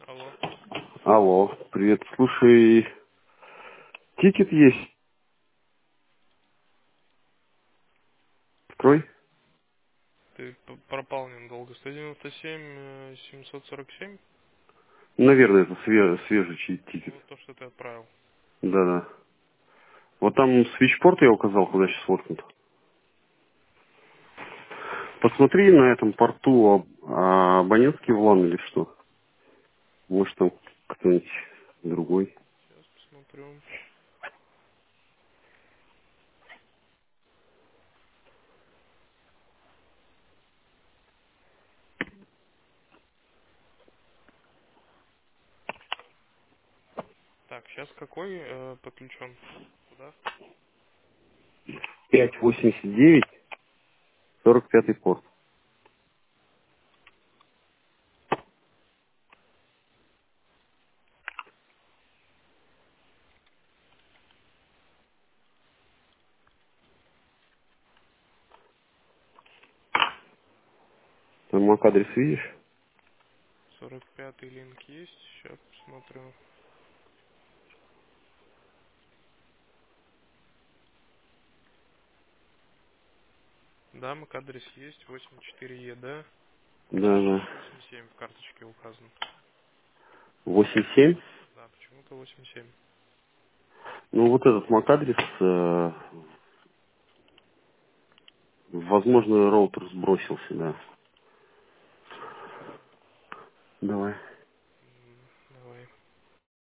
Алло. Алло, привет. Слушай, тикет есть. Открой. Ты пропал ненадолго. 197 747? Наверное, это свежий тикет. Ну, то, что ты отправил. Да-да. Вот там свитчпорт я указал, куда сейчас воткнут. Посмотри на этом порту абонентский влан или что. Может там кто-нибудь другой. Сейчас посмотрю. Так, сейчас какой подключен? Куда? 589, 45 порт. Там MAC-адрес видишь? 45-й линк есть. Сейчас посмотрю. Да, MAC-адрес есть. 84E, да? Да-да. 87 в карточке указан. 87. Да, почему-то 87. Ну вот этот MAC-адрес, возможно, роутер сбросился, да. Давай.